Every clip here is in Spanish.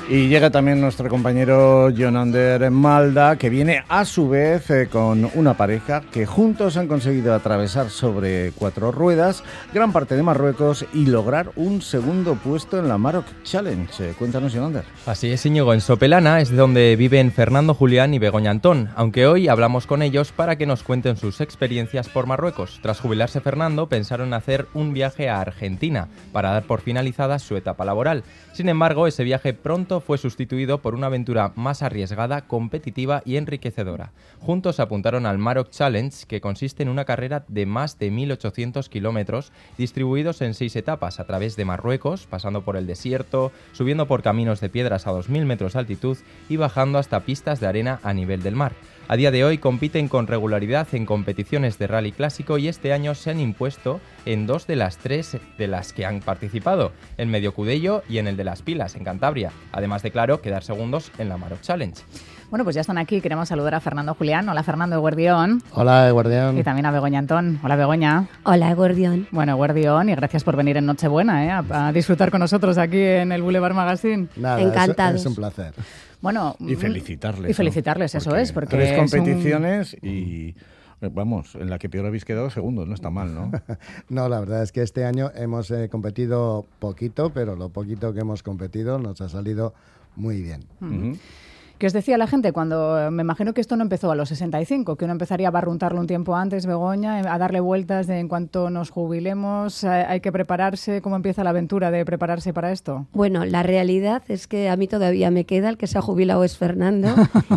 Y llega también nuestro compañero Jonander Malda, que viene a su vez con una pareja que juntos han conseguido atravesar sobre 4 ruedas gran parte de Marruecos y lograr un segundo puesto en la Maroc Challenge. Cuéntanos, Jonander. Así es, Íñigo. En Sopelana es donde viven Fernando Julián y Begoña Antón, aunque hoy hablamos con ellos para que nos cuenten sus experiencias por Marruecos. Tras jubilarse Fernando, pensaron hacer un viaje a Argentina para dar por finalizada su etapa laboral. Sin embargo, ese viaje pronto fue sustituido por una aventura más arriesgada, competitiva y enriquecedora. Juntos apuntaron al Maroc Challenge, que consiste en una carrera de más de 1.800 kilómetros distribuidos en 6 etapas a través de Marruecos, pasando por el desierto, subiendo por caminos de piedras a 2.000 metros de altitud y bajando hasta pistas de arena a nivel del mar. A día de hoy compiten con regularidad en competiciones de rally clásico y este año se han impuesto en 2 de las 3 de las que han participado, en Medio Cudello y en el de Las Pilas, en Cantabria, además de, claro, quedar segundos en la Maroc Challenge. Bueno, pues ya están aquí. Queremos saludar a Fernando Julián. Hola, Fernando Eguerdión. Hola, Eguerdión. Y también a Begoña Antón. Hola, Begoña. Hola, Eguerdión. Bueno, Eguerdión, y gracias por venir en Nochebuena, a disfrutar con nosotros aquí en el Boulevard Magazine. Nada, encantados. Es un placer. Bueno, y felicitarles. Y felicitarles, ¿no? Eso es. Porque 3 competiciones y... Vamos, en la que peor habéis quedado segundos, no está mal, ¿no? No, la verdad es que este año hemos competido poquito, pero lo poquito que hemos competido nos ha salido muy bien. Uh-huh. ¿Qué os decía la gente cuando, me imagino que esto no empezó a los 65, que uno empezaría a barruntarlo un tiempo antes, Begoña, a darle vueltas de en cuanto nos jubilemos, hay que prepararse? ¿Cómo empieza la aventura de prepararse para esto? Bueno, la realidad es que a mí todavía me queda, el que se ha jubilado es Fernando,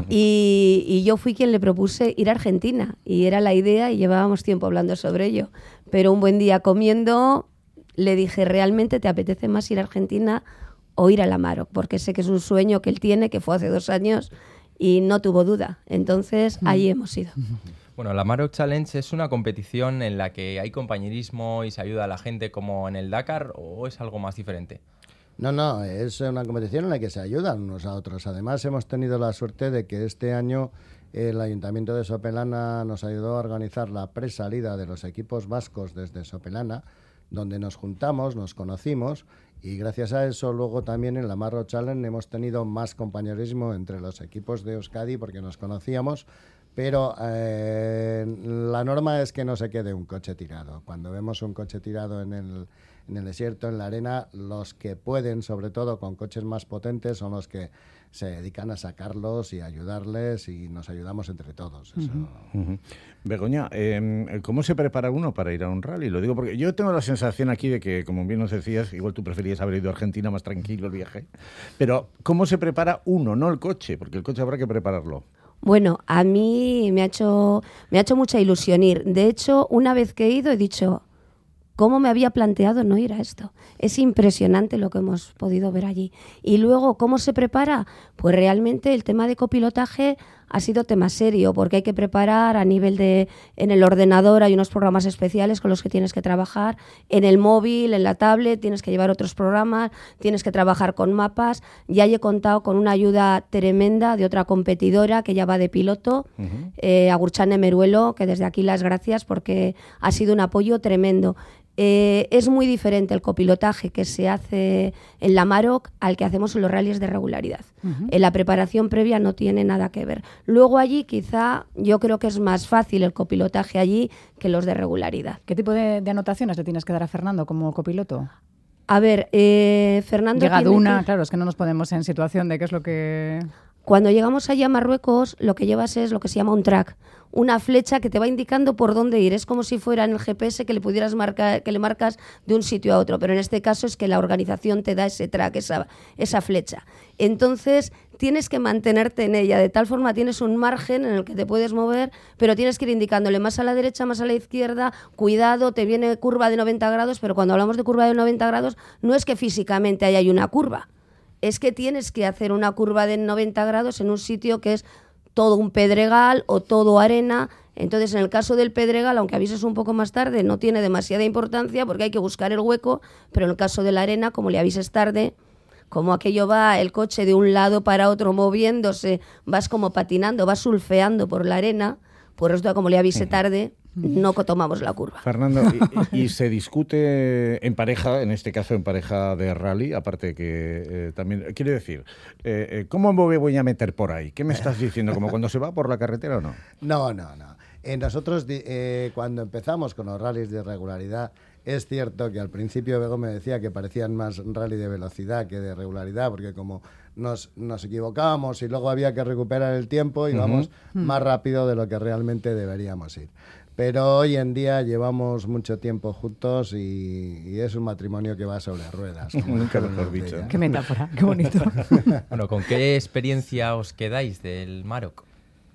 y yo fui quien le propuse ir a Argentina, y era la idea y llevábamos tiempo hablando sobre ello. Pero un buen día comiendo le dije, ¿realmente te apetece más ir a Argentina o ir a la Maroc? Porque sé que es un sueño que él tiene, que fue hace 2 años y no tuvo duda. Entonces, allí hemos ido. Bueno, la Maroc Challenge es una competición en la que hay compañerismo y se ayuda a la gente como en el Dakar, ¿o es algo más diferente? No, es una competición en la que se ayudan unos a otros. Además, hemos tenido la suerte de que este año el Ayuntamiento de Sopelana nos ayudó a organizar la presalida de los equipos vascos desde Sopelana, donde nos juntamos, nos conocimos, y gracias a eso luego también en la Maroc Challenge hemos tenido más compañerismo entre los equipos de Euskadi porque nos conocíamos, pero la norma es que no se quede un coche tirado. Cuando vemos un coche tirado en el desierto, en la arena, los que pueden, sobre todo con coches más potentes, son los que se dedican a sacarlos y ayudarles, y nos ayudamos entre todos. Eso. Uh-huh. Begoña, ¿cómo se prepara uno para ir a un rally? Lo digo porque yo tengo la sensación aquí de que, como bien nos decías, igual tú preferías haber ido a Argentina, más tranquilo el viaje, pero ¿cómo se prepara uno, no el coche? Porque el coche habrá que prepararlo. Bueno, a mí me ha hecho mucha ilusión ir. De hecho, una vez que he ido he dicho, ¿cómo me había planteado no ir a esto? Es impresionante lo que hemos podido ver allí. Y luego, ¿cómo se prepara? Pues realmente el tema de copilotaje ha sido tema serio, porque hay que preparar a nivel de... En el ordenador hay unos programas especiales con los que tienes que trabajar, en el móvil, en la tablet, tienes que llevar otros programas, tienes que trabajar con mapas. Ya he contado con una ayuda tremenda de otra competidora que ya va de piloto, Agurchane Meruelo, que desde aquí las gracias porque ha sido un apoyo tremendo. Es muy diferente el copilotaje que se hace en la Maroc al que hacemos en los rallies de regularidad. En la preparación previa no tiene nada que ver. Luego allí quizá yo creo que es más fácil el copilotaje allí que los de regularidad. ¿Qué tipo de anotaciones le tienes que dar a Fernando como copiloto? A ver, Fernando... Llega Duna, claro, es que no nos ponemos en situación de qué es lo que... Cuando llegamos allá a Marruecos, lo que llevas es lo que se llama un track, una flecha que te va indicando por dónde ir. Es como si fuera en el GPS que le pudieras marcar, que le marcas de un sitio a otro, pero en este caso es que la organización te da ese track, esa flecha. Entonces tienes que mantenerte en ella, de tal forma tienes un margen en el que te puedes mover, pero tienes que ir indicándole más a la derecha, más a la izquierda, cuidado, te viene curva de 90 grados, pero cuando hablamos de curva de 90 grados no es que físicamente haya una curva. Es que tienes que hacer una curva de 90 grados en un sitio que es todo un pedregal o todo arena. Entonces, en el caso del pedregal, aunque avises un poco más tarde, no tiene demasiada importancia porque hay que buscar el hueco, pero en el caso de la arena, como le avises tarde, como aquello va el coche de un lado para otro moviéndose, vas como patinando, vas surfeando por la arena, por eso como le avise tarde, no tomamos la curva. Fernando, y se discute en pareja, en este caso en pareja de rally, aparte que también, quiere decir, ¿cómo me voy a meter por ahí? ¿Qué me estás diciendo? ¿Como cuando se va por la carretera o no? No. Nosotros cuando empezamos con los rallies de regularidad, es cierto que al principio Bego me decía que parecían más rally de velocidad que de regularidad, porque como nos equivocábamos y luego había que recuperar el tiempo, íbamos más rápido de lo que realmente deberíamos ir. Pero hoy en día llevamos mucho tiempo juntos y es un matrimonio que va sobre ruedas. Nunca mejor dicho. Qué metáfora, qué bonito. Bueno, ¿con qué experiencia os quedáis del Maroc?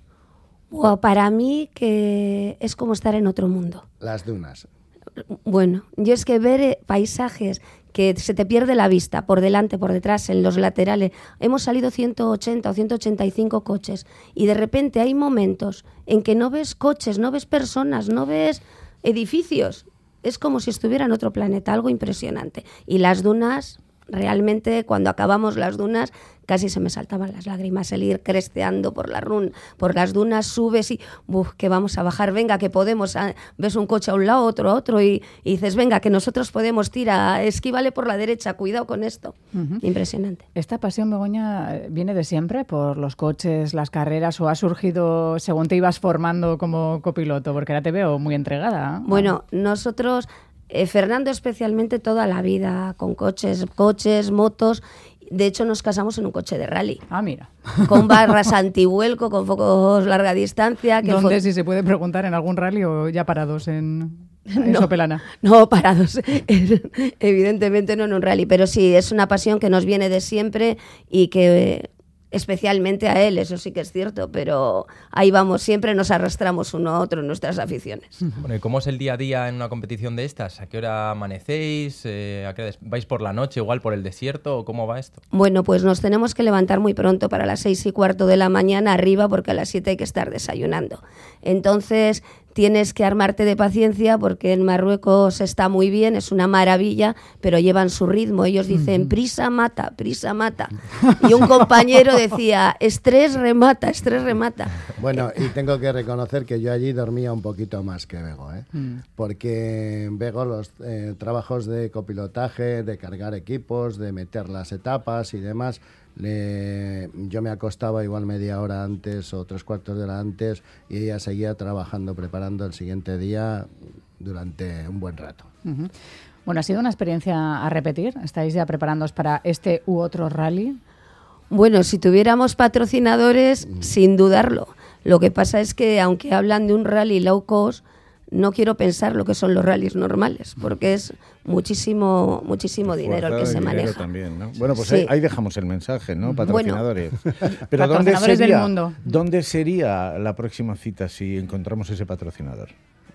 Wow, para mí que es como estar en otro mundo. Las dunas. Bueno, yo es que ver paisajes que se te pierde la vista por delante, por detrás, en los laterales. Hemos salido 180 o 185 coches y de repente hay momentos en que no ves coches, no ves personas, no ves edificios. Es como si estuviera en otro planeta, algo impresionante. Y las dunas, realmente cuando acabamos las dunas casi se me saltaban las lágrimas, el ir cresteando por las dunas, subes y que vamos a bajar, venga, que podemos, ves un coche a un lado, otro a otro y dices, venga, que nosotros podemos, tira, esquívale por la derecha, cuidado con esto. Impresionante. ¿Esta pasión, Begoña, viene de siempre por los coches, las carreras, o ha surgido según te ibas formando como copiloto? Porque ahora te veo muy entregada. Bueno, nosotros, Fernando especialmente, toda la vida con coches, motos. De hecho, nos casamos en un coche de rally. Ah, mira. Con barras antivuelco, con focos larga distancia. ¿Dónde, si se puede preguntar, en algún rally o ya parados en Sopelana? No, parados. Evidentemente no en un rally, pero sí, es una pasión que nos viene de siempre y que especialmente a él, eso sí que es cierto, pero ahí vamos, siempre nos arrastramos uno a otro en nuestras aficiones. Bueno, ¿y cómo es el día a día en una competición de estas? ¿A qué hora amanecéis? ¿A qué hora vais por la noche, igual por el desierto? ¿O cómo va esto? Bueno, pues nos tenemos que levantar muy pronto, para las 6:15 de la mañana arriba, porque a las 7 hay que estar desayunando. Entonces tienes que armarte de paciencia, porque en Marruecos está muy bien, es una maravilla, pero llevan su ritmo. Ellos dicen, prisa mata, prisa mata. Y un compañero decía, estrés remata, estrés remata. Bueno, y tengo que reconocer que yo allí dormía un poquito más que Bego, porque en Bego los trabajos de copilotaje, de cargar equipos, de meter las etapas y demás, yo me acostaba igual media hora antes o 3/4 de hora antes y ella seguía trabajando, preparando el siguiente día durante un buen rato. Bueno, ¿ha sido una experiencia a repetir? ¿Estáis ya preparándoos para este u otro rally? Bueno, si tuviéramos patrocinadores, sin dudarlo. Lo que pasa es que, aunque hablan de un rally low cost, no quiero pensar lo que son los rallies normales, porque es muchísimo dinero el que se maneja. También, ¿no? Bueno, pues sí. ahí dejamos el mensaje, ¿no? Patrocinadores. Pero patrocinadores del mundo. ¿Dónde sería la próxima cita si encontramos ese patrocinador?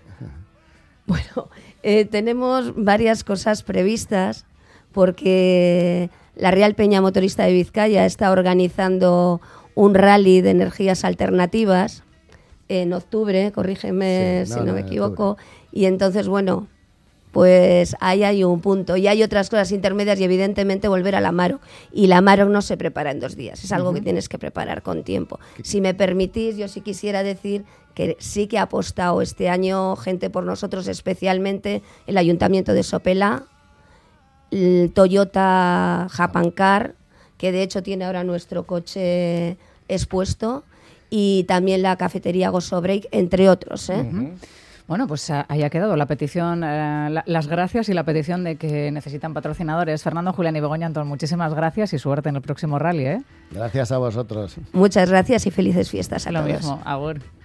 Bueno, tenemos varias cosas previstas, porque la Real Peña Motorista de Vizcaya está organizando un rally de energías alternativas en octubre, corrígeme si no me equivoco, octubre. Y entonces, bueno, pues ahí hay un punto. Y hay otras cosas intermedias y evidentemente volver a la Maroc. Y la Maroc no se prepara en 2 días, es algo que tienes que preparar con tiempo. Si me permitís, yo sí quisiera decir que sí que ha apostado este año gente por nosotros, especialmente el Ayuntamiento de Sopela, el Toyota Japan Car, que de hecho tiene ahora nuestro coche expuesto, y también la cafetería Gozo Break, entre otros. Bueno, pues ahí ha quedado la petición, las gracias y la petición de que necesitan patrocinadores. Fernando, Julián y Begoña Antón, muchísimas gracias y suerte en el próximo rally. Gracias a vosotros. Muchas gracias y felices fiestas a todos. Lo mismo, agur.